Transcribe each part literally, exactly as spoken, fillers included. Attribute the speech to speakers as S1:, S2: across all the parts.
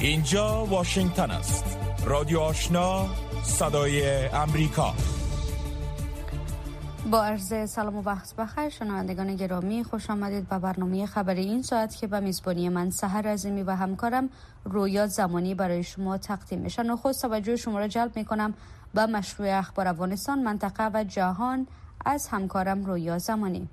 S1: اینجا واشنگتن است. رادیو آشنا، صدای امریکا.
S2: با عرض سلام و وقت بخیر شنوندگان گرامی، خوش آمدید به برنامه خبری این ساعت که به میزبانی من سحر عظیمی و همکارم رویا زمانی برای شما تقدیم میشه. نخست توجه شما را جلب میکنم به مشروع اخبار افغانستان، منطقه و جهان از همکارم رویا زمانی.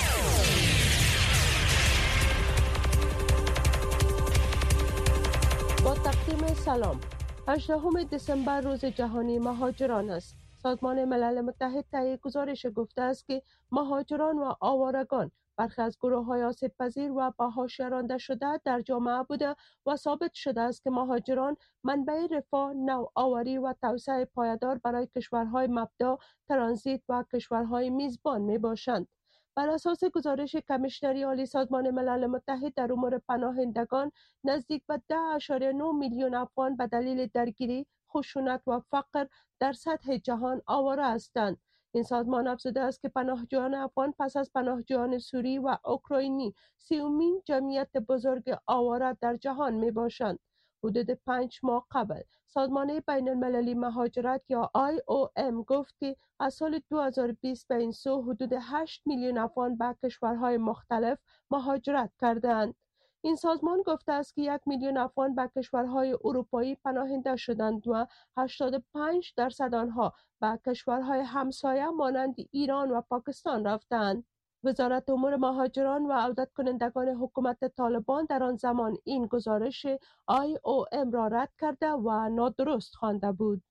S3: با تقدیم سلام. هجدهم دسامبر روز جهانی مهاجران است. سازمان ملل متحد طی گزارش گفته است که مهاجران و آوارگان برخی از گروه‌های آسیب‌پذیر و به حاشیه رانده شده در جامعه بوده و ثابت شده است که مهاجران منبع رفاه، نوآوری و توسعه پایدار برای کشورهای مبدا، ترانزیت و کشورهای میزبان میباشند. بر اساس گزارش کمیشنری عالی سازمان ملل متحد در امور پناهندگان، نزدیک به ده اشاره نه میلیون افغان به دلیل درگیری، خشونت و فقر در سطح جهان آواره هستند. این سازمان افزوده است که پناهجویان افغان پس از پناهجویان سوری و اوکراینی سیومین جمعیت بزرگ آواره در جهان می باشند. حدود پنج ماه قبل سازمان بین المللی مهاجرت یا آی او ام گفت که از سال دو هزار و بیست به این سو حدود هشت میلیون افغان به کشورهای مختلف مهاجرت کردند. این سازمان گفته است که یک میلیون افغان به کشورهای اروپایی پناهنده شدند و هشتاد و پنج درصد آنها به کشورهای همسایه مانند ایران و پاکستان رفتند. وزارت امور مهاجران و عودت کنندگان حکومت طالبان در آن زمان این گزارش آی او ام را رد کرده و نادرست خوانده بود.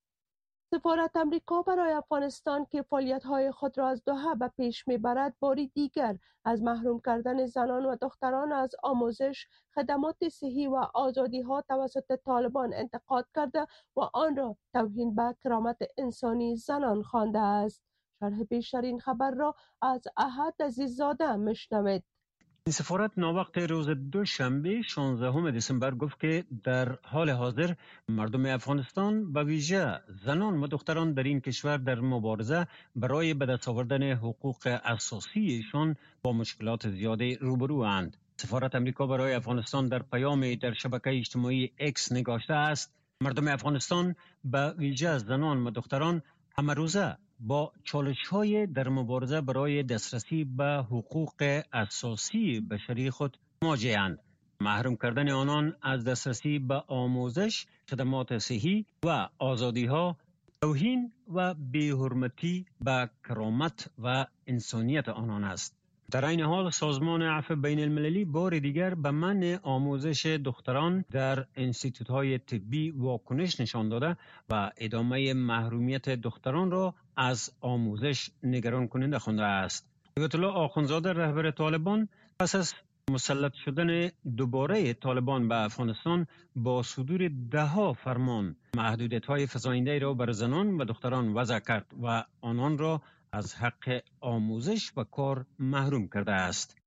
S3: سفارت امریکا برای افغانستان که فعالیت‌های خود را از دوحه به پیش می‌برد، باری دیگر از محروم کردن زنان و دختران از آموزش، خدمات صحی و آزادی‌ها توسط طالبان انتقاد کرده و آن را توهین به کرامت انسانی زنان خوانده است. شرح بیشتر این خبر را از احد عزیززاده میشنوید.
S4: این سفارت ناوقت روز دوشنبه شانزدهم دسامبر گفت که در حال حاضر مردم افغانستان به ویژه زنان و دختران در این کشور در مبارزه برای به دست آوردن حقوق اساسیشان با مشکلات زیادی روبرو اند. سفارت امریکا برای افغانستان در پیامی در شبکه اجتماعی اکس نگاشته است: مردم افغانستان به ویژه زنان و دختران همه روزه با چالش‌های در مبارزه برای دسترسی به حقوق اساسی بشری خود مواجه‌اند. محروم کردن آنان از دسترسی به آموزش، خدمات صحی و آزادی‌ها، توهین و بی‌حرمتی به کرامت و انسانیت آنان است. در این حال سازمان عفو بین المللی بار دیگر به منع آموزش دختران در انستیتوت‌های طبی واکنش نشان داده و ادامه محرومیت دختران را از آموزش نگران کننده خوانده است. هیبت الله آخوندزاده رهبر طالبان پس از مسلط شدن دوباره طالبان به افغانستان با صدور ده‌ها فرمان محدودیت‌های فزاینده را بر زنان و دختران وضع کرد و آنان را از حق آموزش و کار محروم کرده است.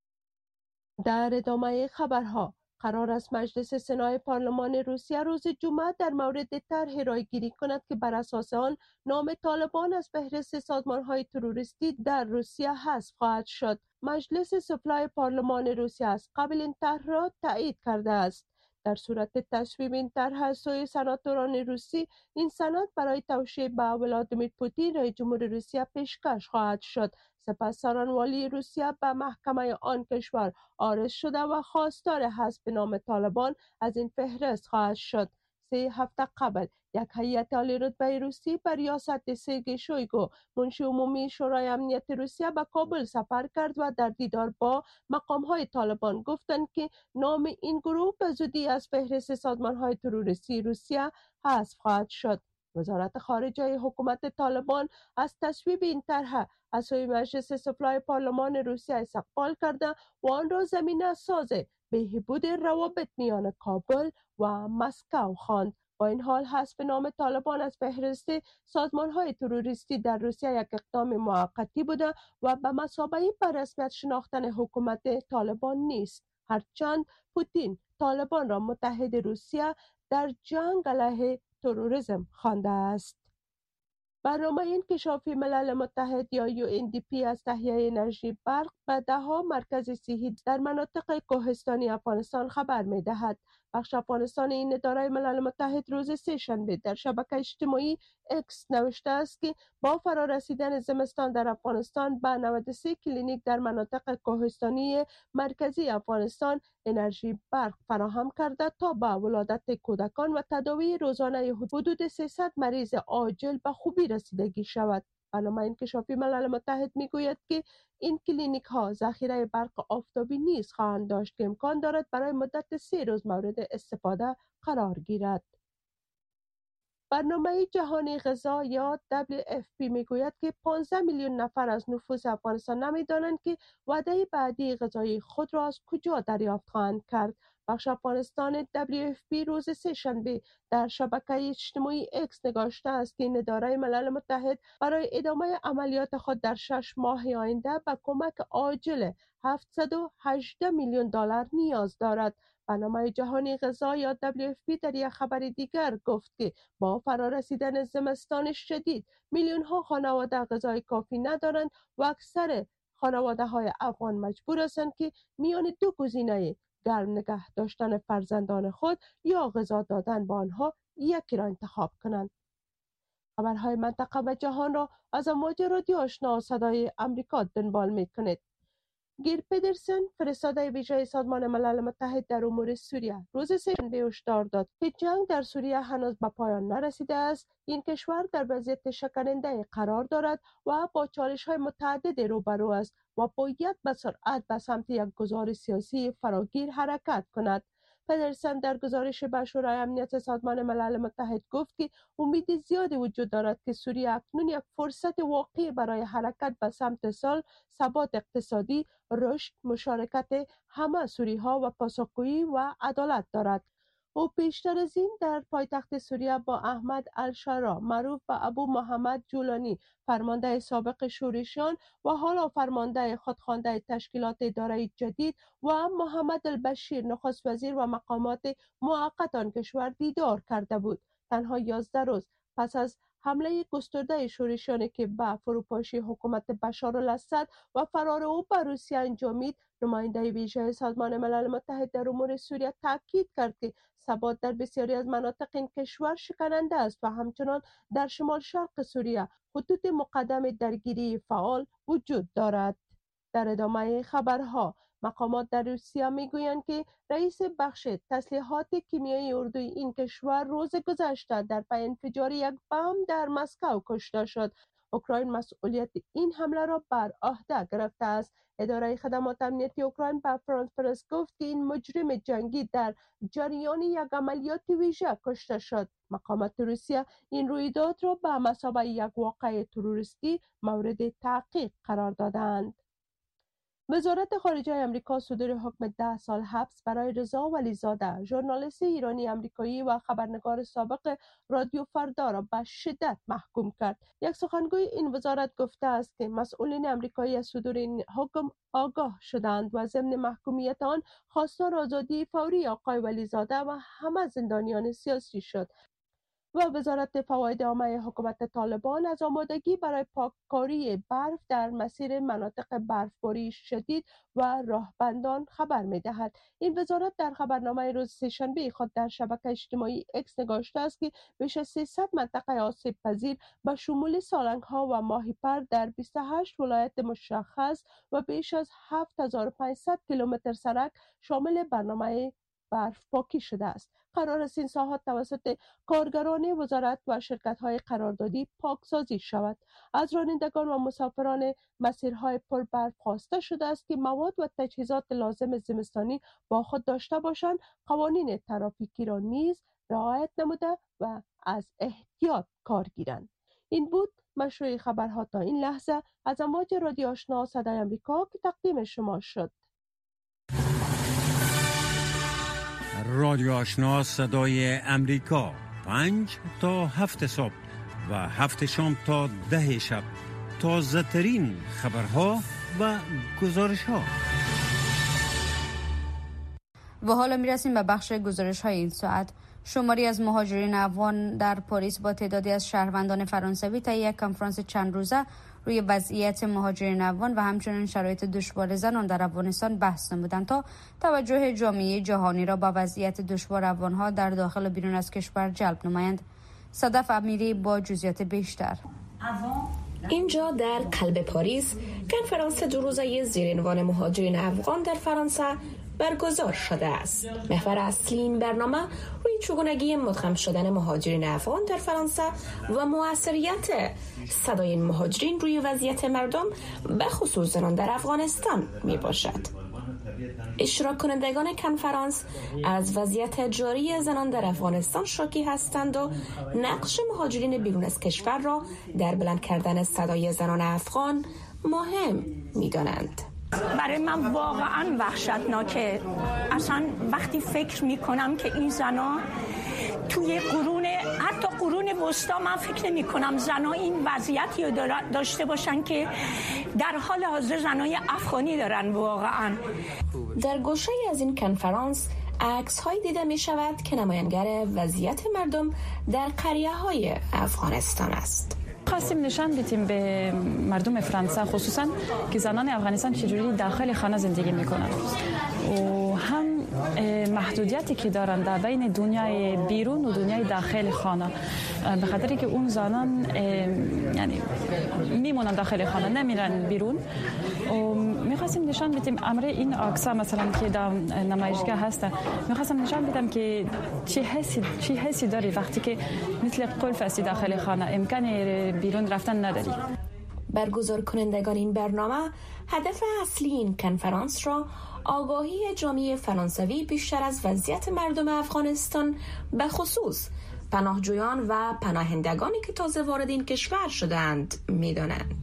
S3: در ادامه خبرها، قرار است مجلس سنای پارلمان روسیه روز جمعه در مورد طرح رایگیری کند که بر اساس آن نام طالبان از فهرست سازمان‌های تروریستی در روسیه حذف خواهد شد. مجلس سفلای پارلمان روسیه از قبل این طرح را تایید کرده است. در صورت تصویب این طرح از سوی سناتوران روسی، این سند برای توشیح به ولادیمیر پوتین رئیس جمهور روسیه پیشکش خواهد شد. سپس سرانوالی روسیه به محکمه آن کشور عارض شده و خواستار حذف نام طالبان از این فهرست خواهد شد. سه هفته قبل یک هیئت عالی رتبه روسی بر ریاست سرگئی شویگو، منشی عمومی شورای امنیت روسیه، به کابل سفر کرد و در دیدار با مقام‌های طالبان گفتند که نام این گروه به زودی از فهرست سازمان‌های تروریستی روسیه حذف خواهد شد. وزارت خارجه حکومت طالبان از تصویب این طرح از سوی مجلس سفلای پارلمان روسیه استقبال کرده و آن را زمینه ساز بهبود روابط میان کابل و مسکو خواند. با این حال حذف نام طالبان از فهرست سازمان‌های تروریستی در روسیه یک اقدام موقتی بوده و به مثابه به رسمیت شناختن حکومت طالبان نیست، هرچند پوتین طالبان را متحد روسیه در جنگ علیه تروریسم خوانده است. برنامه انکشافی ملل متحد یا یو ان دی پی از تهیه انرژی برق به ده‌ها مرکز صحی در مناطق کوهستانی افغانستان خبر می‌دهد. بخش افغانستان این اداره ملل متحد روز سه شنبه در شبکه اجتماعی اکس نوشته است که با فرارسیدن زمستان در افغانستان به نود و سه کلینیک در مناطق کوهستانی مرکزی افغانستان انرژی برق فراهم کرده تا به ولادت کودکان و تداوی روزانه حدود سیصد مریض عاجل به خوبی رسیدگی شود. برنامه انکشافی ملل متحد میگوید که این کلینیک ها ذخیره برق آفتابی نیز خواهند داشت که امکان دارد برای مدت سه روز مورد استفاده قرار گیرد. برنامه جهانی غذا یا دبلیو اف پی میگوید که پانزده میلیون نفر از نفوس افغانستان نمیدانند که وعده بعدی غذایی خود را از کجا دریافت خواهند کرد. بخش افغانستان دبلیو اف پی روز سه شنبه در شبکه اجتماعی اکس نگاشته است که اداره ملل متحد برای ادامه عملیات خود در شش ماه آینده به کمک عاجل هفتصد و هجده میلیون دلار نیاز دارد. برنامه جهانی غذا یا دبلیو اف پی در یک خبر دیگر گفت که با فرارسیدن زمستان شدید میلیون ها خانواده غذای کافی ندارند و اکثر خانواده های افغان مجبور هستند که میان دو گزینه گرم نگه داشتن فرزندان خود یا غذا دادن به آنها یکی را انتخاب کنند. خبرهای منطقه و جهان را از امواج رادیو آشنا صدای امریکا دنبال می کنید. گیر پدرسن فرستاده ویژه سازمان ملل متحد در امور سوریه روز سه‌شنبه هشدار داد که جنگ در سوریه هنوز به پایان نرسیده است. این کشور در وضعیت شکننده قرار دارد و با چالش‌های متعدد روبرو است و باید به سرعت به سمت یک گذار سیاسی فراگیر حرکت کند. پدرسن در گزارش به شورای امنیت سازمان ملل متحد گفت که امید زیادی وجود دارد که سوریه اکنون یک فرصت واقعی برای حرکت به سمت صلح، ثبات اقتصادی، رشد، مشارکت همه سوری‌ها و پاسخگویی و عدالت دارد. او پیشتر از این در پایتخت سوریه با احمد الشارع معروف به ابو محمد جولانی فرمانده سابق شورشیان و حالا فرمانده خودخوانده تشکیلات اداره جدید و محمد البشیر نخست وزیر و مقامات موقت آن کشور دیدار کرده بود. تنها یازده روز پس از حمله گسترده شورشیانی که به فروپاشی حکومت بشار الاسد و فرار او به روسیه انجامید، نماینده ویژه سازمان ملل متحد در امور سوریه تاکید کرد که ثبات در بسیاری از مناطق این کشور شکننده است و همچنان در شمال شرق سوریه خطوط مقدم درگیری فعال وجود دارد. در ادامه خبرها مقامات در روسیه میگویند که رئیس بخش تسلیحات کیمیایی اردوی این کشور روز گذشته در پی انفجار یک بم در مسکو کشته شد. اوکراین مسئولیت این حمله را بر عهده گرفته است. اداره خدمات امنیتی اوکراین به فرانس پرس گفت که این مجرم جنگی در جریان یک عملیات ویژه کشته شد. مقامات روسیه این رویداد را به مثابه یک واقعه تروریستی مورد تحقیق قرار دادند. وزارت خارجه آمریکا صدور حکم ده سال حبس برای رضا ولیزاده، ژورنالیست ایرانی امریکایی و خبرنگار سابق رادیو فردا را به شدت محکوم کرد. یک سخنگوی این وزارت گفته است که مسئولین امریکایی از صدور این حکم آگاه شدند و ضمن محکومیت آن خواستار آزادی فوری آقای ولیزاده و همه زندانیان سیاسی شد. و وزارت فواید عامه حکومت طالبان از آمادگی برای پاککاری برف در مسیر مناطق برفباری شدید و راهبندان خبر می‌دهد. این وزارت در خبرنامه روز سه‌شنبه خود در شبکه اجتماعی اکس نگاشته است که بیش از سیصد منطقه آسیب پذیر به شمول سالنگ‌ها و ماهیپر در بیست و هشت ولایت مشخص و بیش از هفت هزار و پانصد کیلومتر سرک شامل برنامه برف پاکی شده است. قرار است این ساحات توسط کارگران وزارت و شرکت‌های قراردادی پاکسازی شود. از رانندگان و مسافران مسیرهای پر برف خواسته شده است که مواد و تجهیزات لازم زمستانی با خود داشته باشند، قوانین ترافیکی را نیز رعایت نموده و از احتیاط کار گیرند. این بود مشروع خبرها تا این لحظه از امواج رادیو آشنا صدای آمریکا که تقدیم شما شد.
S4: رادیو آشنا صدای امریکا، پنج تا هفت صبح و هفت شام تا ده شب، تازه ترین خبرها و گزارش ها.
S2: و حالا می رسیم به بخش گزارش های این ساعت. شماری از مهاجرین افغان در پاریس با تعدادی از شهروندان فرانسوی طی یک کنفرانس چند روزه روی وضعیت مهاجرین افغان و همچنین شرایط دشوار زنان در افغانستان بحث نمودند تا توجه جامعه جهانی را با وضعیت دشوار افغانها در داخل و بیرون از کشور جلب نمایند. صدف امیری با جزئیات بیشتر.
S5: اینجا در قلب پاریس کنفرانس دو روزه زیرعنوان مهاجرین افغان در فرانسه برگزار شده است. محور اصلی این برنامه روی چگونگی مدغم شدن مهاجرین افغان در فرانسه و موثریت صدای مهاجرین روی وضعیت مردم به خصوص زنان در افغانستان می باشد. اشتراک کنندگان کنفرانس از وضعیت جاری زنان در افغانستان شاکی هستند و نقش مهاجرین بیرون از کشور را در بلند کردن صدای زنان افغان مهم می دانند.
S6: برای من واقعا وحشتناکه. اصلا وقتی فکر می کنم که این زنان توی قرون حتی قرون وسطا من فکر نمی کنم زنان این وضعیتی رو داشته باشن که در حال حاضر زنای افغانی دارن. واقعا
S5: در گوشه از این کنفرانس عکس های دیده می شود که نمایانگر وضعیت مردم در قریه های افغانستان است.
S7: خواستیم نشان بدیم به مردم فرانسه خصوصا که زنان افغانستان چجوری داخل خانه زندگی میکنند و هم محدودیتی که دارند در بین دنیای بیرون و دنیای داخل خانه، به خاطری که اون زنان یعنی میمونن داخل خانه نمیرن بیرون. و میخواستیم نشان بدیم امر این عکس‌ها مثلا که در نمایشگاه هست، میخواستم نشان بدم که چه حسی چه حسی داری وقتی که مثل قلف هستی داخل خانه، امکان بیرون رفتن نداری.
S5: برگزار کنندگان این برنامه هدف اصلی این کنفرانس را آگاهی جامعه فرانسوی بیشتر از وضعیت مردم افغانستان به خصوص پناهجویان و پناهندگانی که تازه وارد این کشور شدند می‌دانند.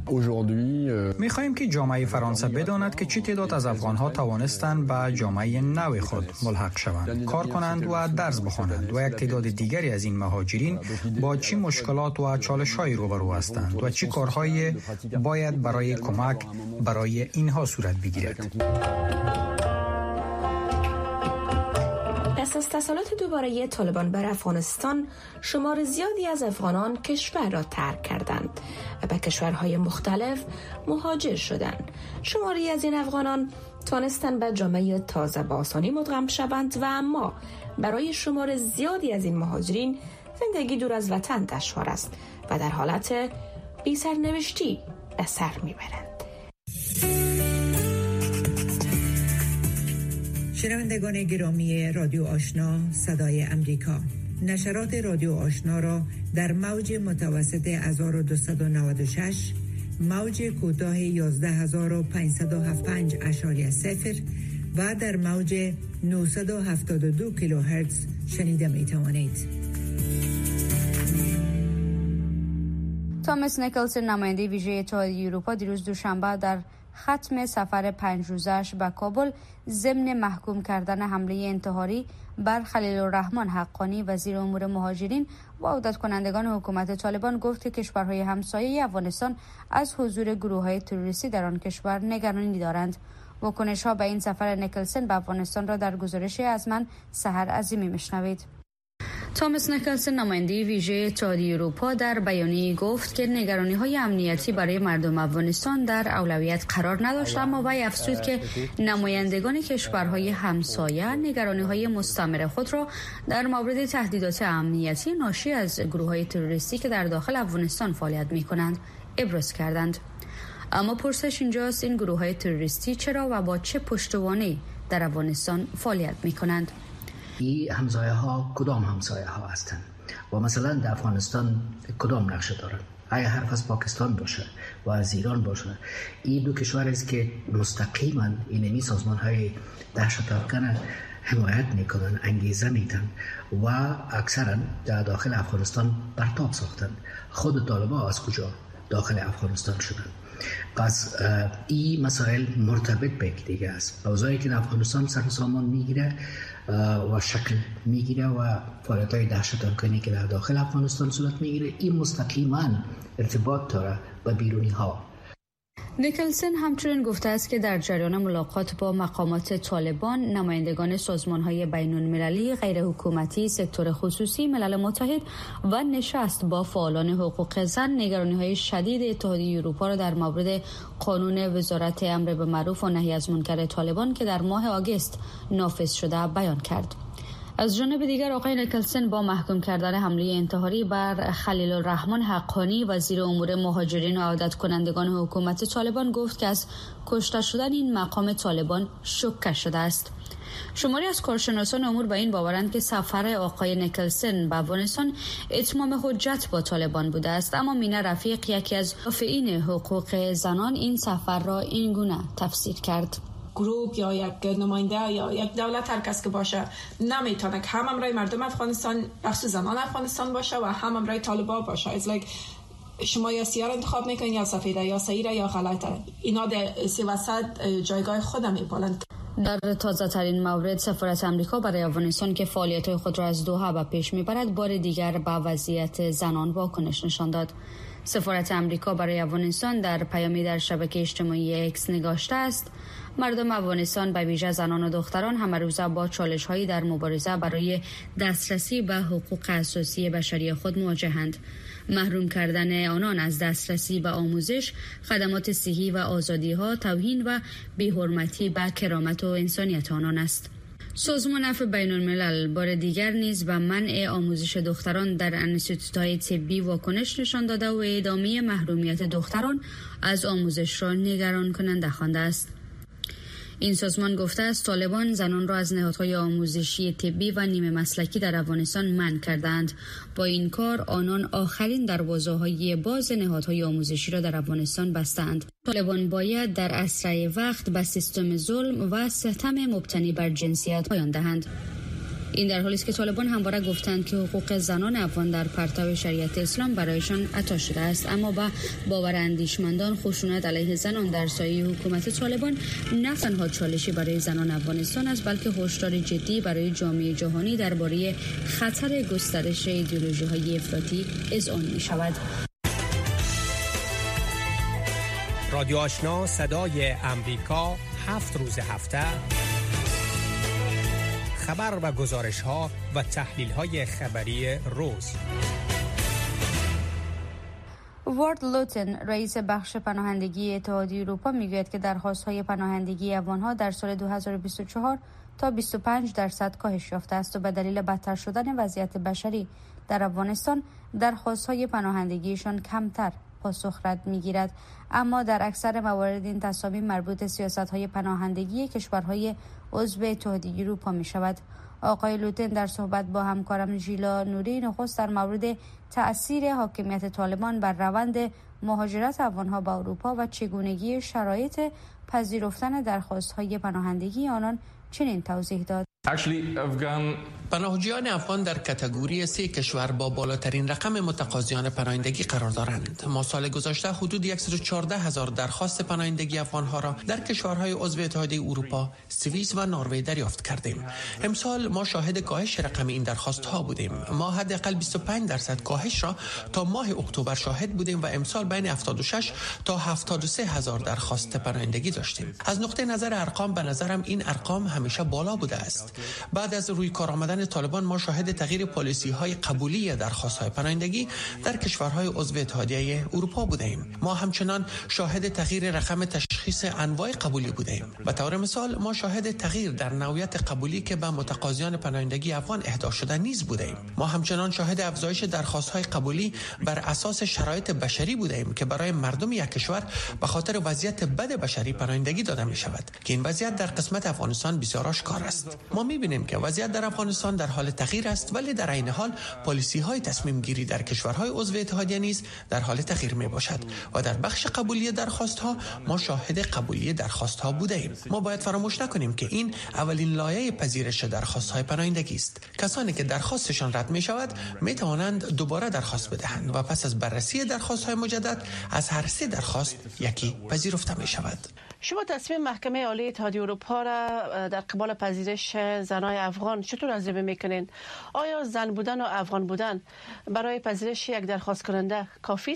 S8: می‌خواهیم که جامعه فرانسه بداند که چه تعداد از افغان‌ها توانستند به جامعه نو خود ملحق شوند، کار کنند و درس بخوانند و یک تعداد دیگری از این مهاجرین با چه مشکلات و چالش‌هایی روبرو هستند و چه کارهایی باید برای کمک برای اینها صورت بگیرد.
S5: پس از تسلط دوباره طالبان بر افغانستان، شمار زیادی از افغانان کشور را ترک کردند و به کشورهای مختلف مهاجر شدند. شماری از این افغانان توانستند به جامعه تازه با آسانی مدغم شوند و اما برای شمار زیادی از این مهاجرین زندگی دور از وطن دشوار است و در حالت بی سرنوشتی به سر میبرند.
S9: شنوندگان گرامی رادیو آشنا صدای امریکا، نشرات رادیو آشنا را در موج متوسط هزار و دویست و نود و شش، موج کوتاه یازده هزار و پانصد و هفتاد و پنج اشاری صفر و در موج نهصد و هفتاد و دو کیلوهرتز شنیده می توانید.
S2: توماس نیکلسن، نماینده ویژه اتحادیه اروپا، دیروز دوشنبه در ختم سفر پنج روزش به کابل ضمن محکوم کردن حمله انتحاری بر خلیل الرحمن حقانی وزیر امور مهاجرین و عودت کنندگان حکومت طالبان گفت که کشورهای همسایه افغانستان از حضور گروه‌های تروریستی در آن کشور نگرانی دارند. واکنش‌ها به این سفر نیکلسن به افغانستان را در گزارشی از من سحر عظیمی میشنوید. توماس نیکلسن، نماینده ویژه اتحادیه اروپا، در بیانیه‌ای گفت که نگرانی‌های امنیتی برای مردم افغانستان در اولویت قرار نداشت، اما وی افزود که نمایندگان کشورهای همسایه نگرانی‌های مستمر خود را در مورد تهدیدات امنیتی ناشی از گروه‌های تروریستی که در داخل افغانستان فعالیت می‌کنند ابراز کردند. اما پرسش اینجاست این گروه‌های تروریستی چرا و با چه پشتوانه‌ای در افغانستان فعالیت می‌کنند؟
S10: این همسایه ها کدام همسایه ها هستند و مثلا در افغانستان کدام نقشه دارند؟ اگر حرف از پاکستان باشه و از ایران باشه، این دو کشور است که مستقیما اینمی سازمان های دهشت افکن حمایت میکنن، انگیزه میدن و اکثرا در داخل افغانستان پرتاب ساختن. خود طالبان از کجا داخل افغانستان شدن؟ پس این مسائل مرتبط به یک دیگه است. اوضاعی که در افغانستان سر و سامان میگیره و شکل میگیره و فعالیت‌های دهشت افکنی که در داخل افغانستان صورت میگیره، این مستقیما ارتباط داره با بیرونی ها.
S2: نیکلسن همچنین گفته است که در جریان ملاقات با مقامات طالبان، نمایندگان سازمان‌های بین‌المللی، غیرحکومتی، سکتور خصوصی، ملل متحد و نشست با فعالان حقوق زن، نگرانی‌های شدید اتحادیه اروپا را در مورد قانون وزارت امر به معروف و نهی از منکر طالبان که در ماه آگوست نافذ شده بیان کرد. از جانب دیگر آقای نیکلسن با محکوم کردن حمله انتحاری بر خلیل الرحمن حقانی وزیر امور مهاجرین و عودت کنندگان حکومت طالبان گفت که از کشته شدن این مقام طالبان شوکه شده است. شماری از کارشناسان امور به این باورند که سفر آقای نیکلسن به افغانستان اتمام حجت با طالبان بوده است، اما مینه رفیق یکی از مدافعین حقوق زنان این سفر را این گونه تفسیر کرد.
S11: گروه یا یک نماینده یا یک دولت هر کس که باشه نمیتونه که هم امرای مردم افغانستان بخصوص زنان افغانستان باشه و هم امرای طالبان باشه. It's like شما یا سیاه انتخاب میکنین یا سفیده، یا صحیحه یا غلطه. اینا در سی وسط جایگاه خودم میبالند.
S2: در تازه ترین مورد سفارت امریکا برای افغانستان که فعالیت خود را از دوحه به پیش میبرد بار دیگر به وضعیت زنان واکنش نشان داد. سفارت امریکا برای افغانستان در پیامی در شبکه اجتماعی اکس نگاشته است: مردم افغانستان به ویژه زنان و دختران همه روزه با چالش‌هایی در مبارزه برای دسترسی به حقوق اساسی بشری خود مواجهند. محروم کردن آنان از دسترسی به آموزش، خدمات صحی و آزادی‌ها توهین و بی‌حرمتی به کرامت و انسانیت آنان است. سازمان عفو بین الملل بار دیگر نیز به منع آموزش دختران در انستیتوت‌های طبی واکنش نشان داده و ادامه محرومیت دختران از آموزش را نگران کننده خوانده است. این سازمان گفته است طالبان زنان را از نهادهای آموزشی طبی و نیمه مسلکی در افغانستان منع کردند. با این کار آنان آخرین دروازه‌های باز نهادهای آموزشی را در افغانستان بستند. طالبان باید در اسرع وقت به سیستم ظلم و ستم مبتنی بر جنسیت پایان دهند. این در حالی است که طالبان همواره گفتند که حقوق زنان افغان در پرتو شریعت اسلام برایشان عطا شده است، اما با باور اندیشمندان خشونت علیه زنان در سایه حکومت طالبان نه تنها چالشی برای زنان افغانستان است، بلکه هشدار جدی برای جامعه جهانی درباره خطر گسترش ایدئولوژی‌های افراطی اذعان می‌شود.
S12: رادیو آشنا صدای امریکا هفت روز هفته خبر و گزارش ها و تحلیل های خبری روز.
S2: وارد لوتن رئیس بخش پناهندگی اتحادیه اروپا میگوید که درخواست های پناهندگی افغان‌ها در سال دو هزار و بیست و چهار تا بیست و پنج درصد کاهش یافته است و به دلیل بدتر شدن وضعیت بشری در افغانستان درخواست های پناهندگیشان کمتر پاسخ رد میگیرد. اما در اکثر موارد این تصامیم مربوط سیاست های پناهندگی کشورهای عضو اتحادیه اروپا می شود. آقای لوتن در صحبت با همکارم ژیلا نوری نخست در مورد تأثیر حاکمیت طالبان بر روند مهاجرت افغانها به اروپا و چگونگی شرایط پذیرفتن درخواست‌های پناهندگی آنان چنین توضیح داد.
S13: پناهجویان افغان در کاتگوری سه کشور با بالاترین رقم متقاضیان پناهندگی قرار دارند. ما سال گذشته حدود صد و چهارده هزار درخواست پناهندگی افغانها را در کشورهای عضو اتحادیه اروپا، سوئیس و نروژ دریافت کردیم. امسال ما شاهد کاهش رقم این درخواست ها بودیم. ما حداقل بیست و پنج درصد کاهش را تا ماه اکتبر شاهد بودیم و امسال بین هفتاد و شش تا هفتاد و سه هزار درخواست پناهندگی داشتیم. از نقطه نظر ارقام به نظرم این ارقام همیشه بالا بوده است. بعد از روی کار آمدن طالبان ما شاهد تغییر پالیسی های قبولی درخواست های پناهندگی در کشورهای عضو اتحادیه اروپا بودیم. ما همچنان شاهد تغییر رقم تشخیص انواع قبولی بودیم. به طور مثال ما شاهد تغییر در نوعیت قبولی که به متقاضیان پناهندگی افغان اهدا شده نیز بودیم. ما همچنان شاهد افزایش درخواست های قبولی بر اساس شرایط بشری بودیم که برای مردم یک کشور به خاطر وضعیت بد بشری پناهندگی داده می شود که این وضعیت در قسمت افغانستان بسیار آشکار است. ما می‌بینیم که وضعیت در افغانستان در حال تغییر است، ولی در عین حال پالیسی‌های تصمیم گیری در کشورهای عضو اتحادیه نیز در حال تغییر می‌باشد و در بخش قبولی درخواست‌ها ما شاهد قبولی درخواست‌ها بودیم. ما باید فراموش نکنیم که این اولین لایه پذیرش درخواست‌های پناهندگی است. کسانی که درخواستشان رد می‌شود می‌توانند دوباره درخواست بدهند و پس از بررسی درخواست‌های مجدد از هر سه درخواست یکی پذیرفته می‌شود.
S3: شما تصمیم محکمه عالی اتحادیه اروپا را در قبال پذیرش زنای افغان چطور ارزیابی میکنین؟ آیا زن بودن و افغان بودن برای پذیرش یک درخواست کننده کافی است؟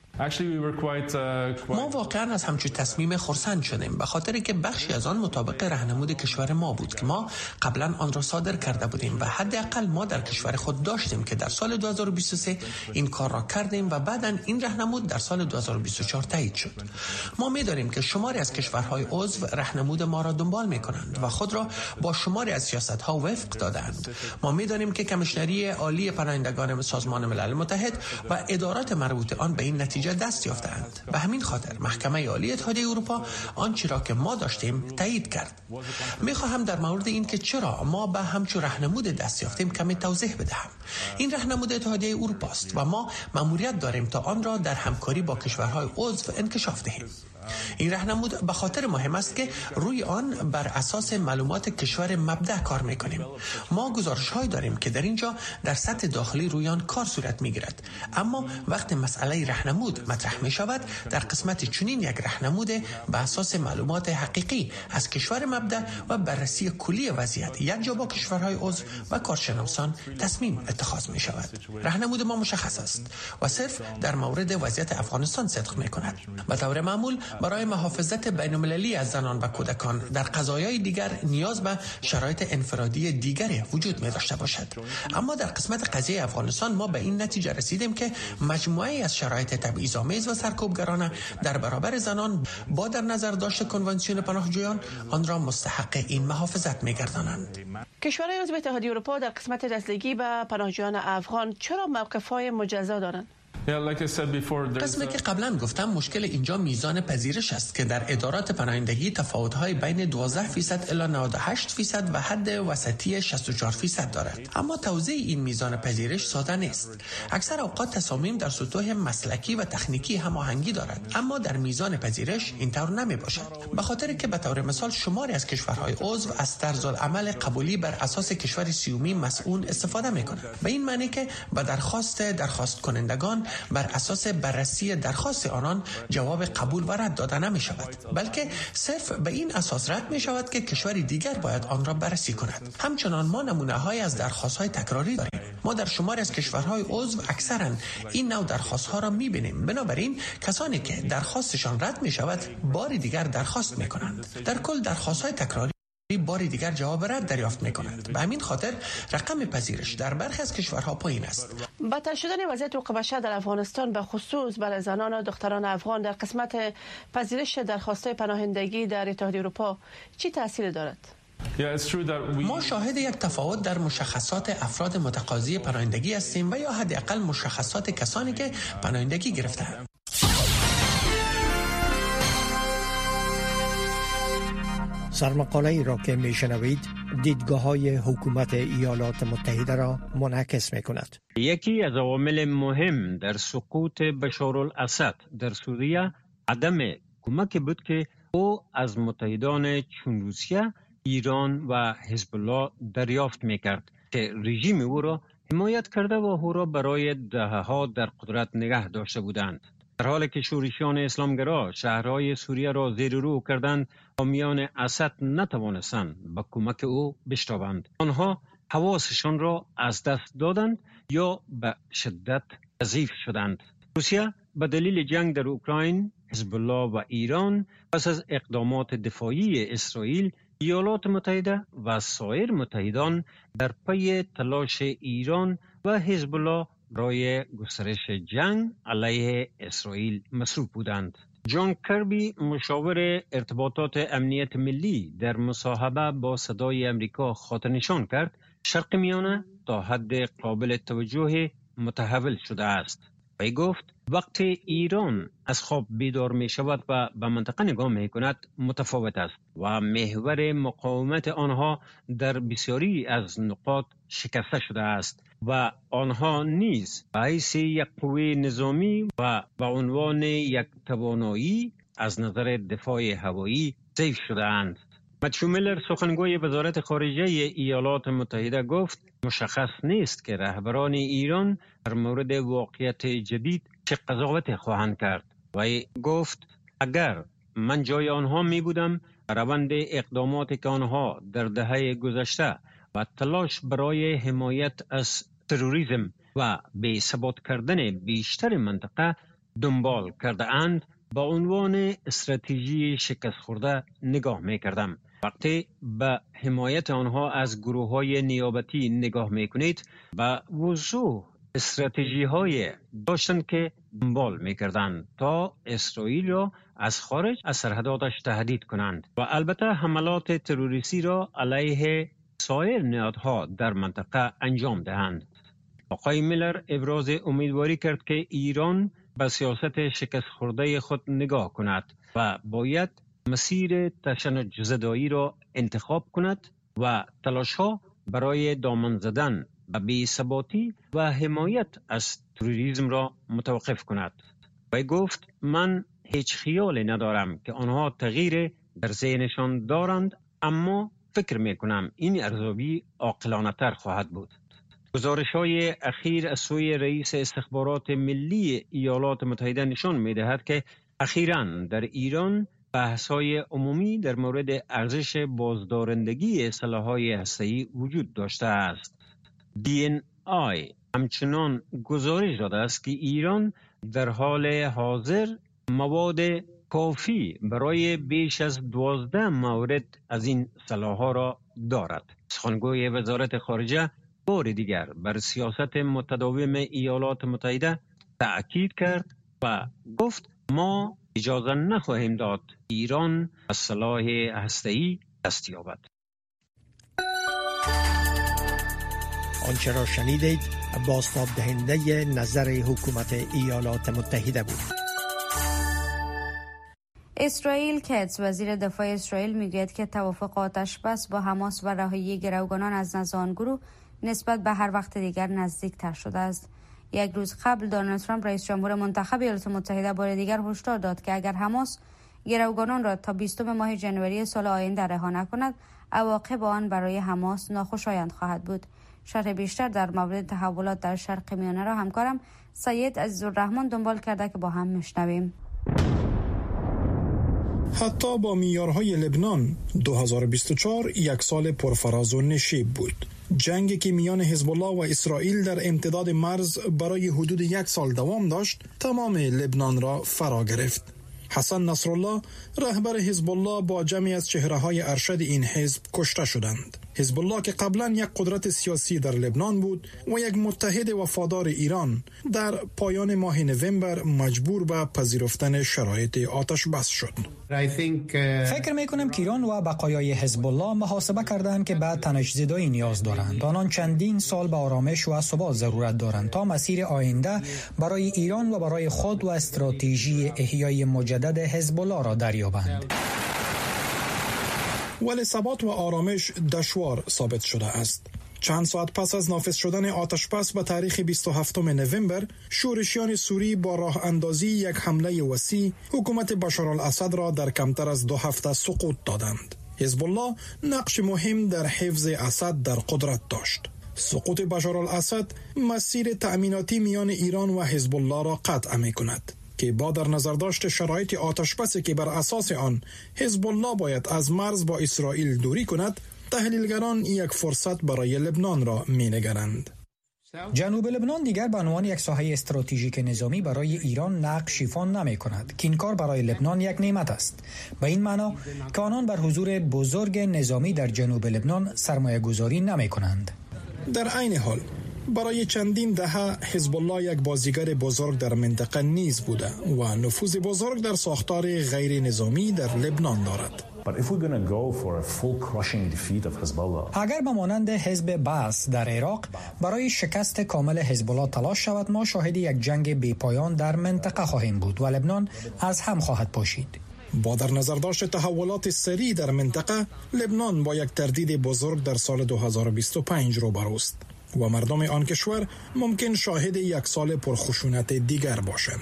S13: ما واقعا از همچون تصمیم خرسند شدیم به خاطر که بخشی از آن مطابق راهنمود کشور ما بود که ما قبلا آن را صادر کرده بودیم و حداقل ما در کشور خود داشتیم که در سال دو هزار و بیست و سه این کار را کردیم و بعدا این راهنمود در سال دو هزار و بیست و چهار تایید شد. ما می‌دانیم که شماری از کشورهای عضو راهنمود ما را دنبال می‌کنند و خود را با شماری از سیاست‌ها وفق دادند. ما می‌دانیم که کمیشنری عالی پناهندگان سازمان ملل متحد و ادارات مربوطه آن به این نتیجه دست یافتند. به همین خاطر محکمه عالی اتحادیه اروپا آنچه را که ما داشتیم تایید کرد. می‌خواهم در مورد این که چرا ما به همچون راهنمود دست یافتیم کمی توضیح بدهم. این راهنمود اتحادیه اروپا است و ما مأموریت داریم تا آن را در همکاری با کشورهای عضو انکشاف دهیم. این راهنمود به خاطر مهم است که روی آن بر اساس معلومات کشور مبدأ کار میکنیم. ما گزارش‌هایی داریم که در اینجا در سطح داخلی روی آن کار صورت میگیرد، اما وقتی مسئله راهنمود مطرح می شود در قسمت چنین یک راهنمود به اساس معلومات حقیقی از کشور مبدأ و بررسی کلی وضعیت یک جا با کشورهای عضو و کارشناسان تصمیم اتخاذ می شود. راهنمود ما مشخص است و صرف در مورد وضعیت افغانستان صدق می کند. به طور معمول برای محافظت بین‌المللی از زنان و کودکان در قضایای دیگر نیاز به شرایط انفرادی دیگری وجود می داشته باشد. اما در قسمت قضیه افغانستان ما به این نتیجه رسیدیم که مجموعه از شرایط تبعیض‌آمیز و سرکوبگرانه در برابر زنان با در نظر داشت کنوانسیون پناهجویان آن را مستحق این محافظت می گردانند.
S3: کشورهای عضو اتحادیه اروپا در قسمت رسیدگی به پناهجویان افغان چرا موقف‌های مجزا دارند؟
S13: قسمی که قبلا گفتم مشکل اینجا میزان پذیرش است که در ادارات پناهندگی تفاوت‌های بین دوازده فیصد الی نود و هشت فیصد و حد وسطی شصت و چهار فیصد دارد. اما توزیع این میزان پذیرش ساده نیست. اکثر اوقات تصامیم در سطوح مسلکی و تکنیکی هماهنگی دارد، اما در میزان پذیرش اینطور نمی باشد. به خاطر که به طور مثال شماری از کشورهای عضو از طرزالعمل قبولی بر اساس کشور سیومی مسئول استفاده می‌کنند. به این معنی که به درخواست درخواست کنندگان بر اساس بررسی درخواست آنان جواب قبول و رد داده نمی شود، بلکه صرف به این اساس رد می شود که کشوری دیگر باید آن را بررسی کند. همچنان ما نمونه های از درخواست های تکراری داریم. ما در شماری از کشورهای عضو اکثرا این نوع درخواست ها را می بینیم. بنابراین کسانی که درخواستشان رد می شود بار دیگر درخواست می کنند. در کل درخواست های تکراری باری دیگر جواب رد دریافت می‌کنند. به همین خاطر رقم پذیرش در برخی از کشورها پایین است.
S3: بدتر شدن وضعیت حقوق بشر در افغانستان به خصوص برای زنان و دختران افغان در قسمت پذیرش درخواست‌های پناهندگی در اتحادیه اروپا چی تأثیر دارد؟
S13: ما شاهد یک تفاوت در مشخصات افراد متقاضی پناهندگی هستیم و یا حداقل مشخصات کسانی که پناهندگی گرفته‌اند.
S14: سرمقاله ای را که می شنوید دیدگاه های حکومت ایالات متحده را منعکس می کند.
S4: یکی از عوامل مهم در سقوط بشار الاسد در سوریه عدم کمک بود که او از متحدان چون روسیه، ایران و حزب الله دریافت می کرد که رژیم او را حمایت کرده و او را برای دهه‌ها در قدرت نگه داشته بودند. در حالی که شورشیان اسلامگرا شهرهای سوریه را زیر رو کردند، حامیان اسد نتوانستند با کمک او بشتابند. آنها حواسشان را از دست دادند یا به شدت ضعیف شدند. روسیه به دلیل جنگ در اوکراین، حزب الله و ایران پس از اقدامات دفاعی اسرائیل، ایالات متحده و سایر متحدان در پی تلاش ایران و حزب الله برای گسترش جنگ علیه اسرائیل مصروف بودند. جان کربی مشاور ارتباطات امنیت ملی در مصاحبه با صدای امریکا خاطر نشان کرد شرق میانه تا حد قابل توجه متحول شده است. وی گفت وقتی ایران از خواب بیدار می شود و به منطقه نگاه می کند متفاوت است و محور مقاومت آنها در بسیاری از نقاط شکسته شده است و آنها نیز به حیث یک قوه نظامی و به عنوان یک توانایی از نظر دفاع هوایی ضعیف شده اند. متیو میلر سخنگوی وزارت خارجه ایالات متحده گفت مشخص نیست که رهبران ایران در مورد واقعیت جدید چه قضاوت خواهند کرد. و گفت اگر من جای آنها می بودم روند اقداماتی که آنها در دهه گذشته و تلاش برای حمایت از تروریسم و بی ثبات کردن بیشتر منطقه دنبال کرده اند با عنوان استراتژی شکست خورده نگاه می کردم. وقتی به حمایت آنها از گروه های نیابتی نگاه می کنید به وضوح استراتژی های داشتند که دنبال می کردند تا اسرائیل را از خارج از سرحداتش تهدید کنند و البته حملات تروریستی را علیه سایر نهادها در منطقه انجام دهند. آقای میلر ابراز امیدواری کرد که ایران به سیاست شکست خورده خود نگاه کند و باید مسیر تشنج زدایی را انتخاب کند و تلاش‌ها برای دامن زدن و بی‌ثباتی و حمایت از تروریسم را متوقف کند. و گفت من هیچ خیالی ندارم که آنها تغییر در ذهنشان دارند، اما فکر میکنم این ارزیابی عاقلانه تر خواهد بود. گزارش‌های اخیر از سوی رئیس استخبارات ملی ایالات متحده نشان می‌دهد که اخیراً در ایران بحث‌های عمومی در مورد ارزش بازدارندگی سلاح‌های هسته‌ای وجود داشته است. دی ان آی همچنان گزارش داده است که ایران در حال حاضر مواد کافی برای بیش از دوازده مورد از این سلاح‌ها را دارد. سخنگوی وزارت خارجه بار دیگر بر سیاست متداوم ایالات متحده تأکید کرد و گفت ما اجازه نخواهیم داد ایران از سلاح هسته‌ای دست یابد.
S14: آنچه را شنیدید بازتاب دهنده نظر حکومت ایالات متحده بود.
S2: اسرائیل کتس وزیر دفاع اسرائیل میگوید که توافق آتش بس با حماس و رهایی گروگانان از نزد آن گروه نسبت به هر وقت دیگر نزدیک تر شده است. یک روز قبل دونالد ترامپ رئیس جمهور منتخب ایالات متحده بار دیگر هشدار داد که اگر حماس گروگانان را تا بیستم ماه ژانویه سال آینده رها نکند، عواقب آن برای حماس ناخوشایند خواهد بود. شرح بیشتر در مورد تحولات در شرق میانه را همکارم سید عزیزالرحمن دنبال کرده که با هم میشنویم.
S15: حتی با معیارهای لبنان دو هزار و بیست و چهار یک سال پرفراز و نشیب بود. جنگی که میان حزب الله و اسرائیل در امتداد مرز برای حدود یک سال دوام داشت تمام لبنان را فرا گرفت. حسن نصرالله رهبر حزب الله با جمعی از چهره‌های ارشد این حزب کشته شدند. حزب الله که قبلا یک قدرت سیاسی در لبنان بود و یک متحد وفادار ایران، در پایان ماه نوامبر مجبور به پذیرفتن شرایط آتش بس شد.
S8: فکر میکنم که ایران و بقایای حزب الله محاسبه کردند که به تنش زدایی نیاز دارند. آنان چندین سال به آرامش و ثبات ضرورت دارند تا مسیر آینده برای ایران و برای خود و استراتژی احیای مجدد حزب الله را دریابند.
S15: ولی ثبات و آرامش دشوار ثابت شده است. چند ساعت پس از نافذ شدن آتش بس به تاریخ بیست و هفتم نوامبر، شورشیان سوری با راه اندازی یک حمله وسیع حکومت بشار الاسد را در کمتر از دو هفته سقوط دادند. حزب الله نقش مهم در حفظ اسد در قدرت داشت. سقوط بشار الاسد مسیر تأمیناتی میان ایران و حزب الله را قطع می‌کند که با در نظر داشت شرایط آتش بسی که بر اساس آن حزب الله باید از مرز با اسرائیل دوری کند، تحلیلگران یک فرصت برای لبنان را می‌نگرند.
S8: جنوب لبنان دیگر به عنوان یک ساحه استراتژیک نظامی برای ایران نقش ایفا نمی‌کند که این کار برای لبنان یک نعمت است، به این معنا که آنان بر حضور بزرگ نظامی در جنوب لبنان سرمایه گذاری نمی‌کنند.
S15: در عین حال برای چندین دهه حزب الله یک بازیگر بزرگ در منطقه نیز بوده و نفوذ بزرگ در ساختار غیر نظامی در لبنان دارد.
S8: اگر به مانند حزب بعث در عراق برای شکست کامل حزب الله تلاش شود، ما شاهد یک جنگ بی‌پایان در منطقه خواهیم بود و لبنان از هم خواهد پاشید.
S15: با در نظر داشت تحولات سریع در منطقه، لبنان با یک تردید بزرگ در سال دو هزار و بیست و پنج روبروست و مردم آن کشور ممکن شاهد یک سال پرخشونت دیگر باشند.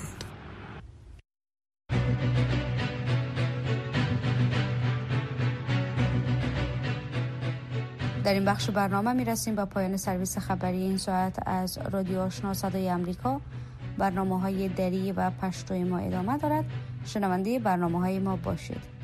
S2: در این بخش برنامه می رسیم به پایان سرویس خبری این ساعت از رادیو آشنا صدای امریکا. برنامه های دری و پشتوی ما ادامه دارد. شنونده برنامه های ما باشید.